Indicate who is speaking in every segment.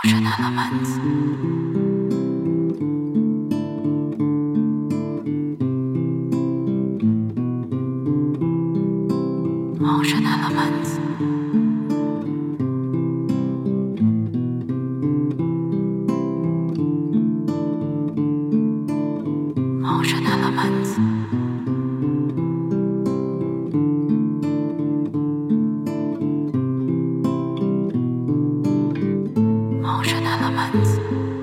Speaker 1: Motion elements. Motion elements. Motion elements. Motion elements.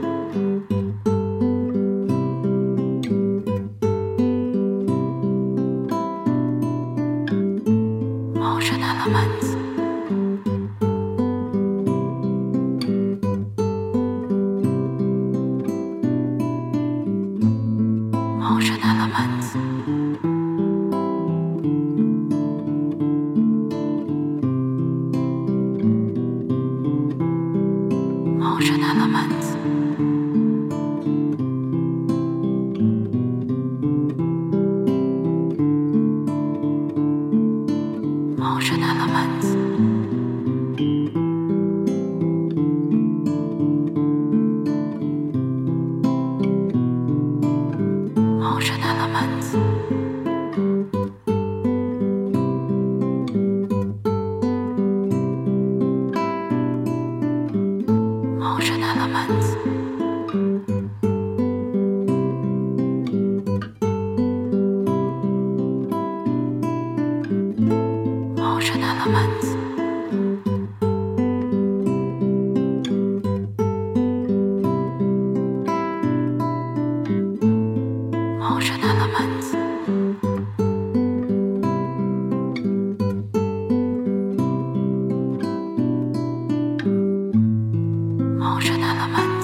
Speaker 1: Motion elements. Motion elements. Motion elements. Motion elements. Motion elements. Motion elements. Motion elements. Motion elements. Motion elements.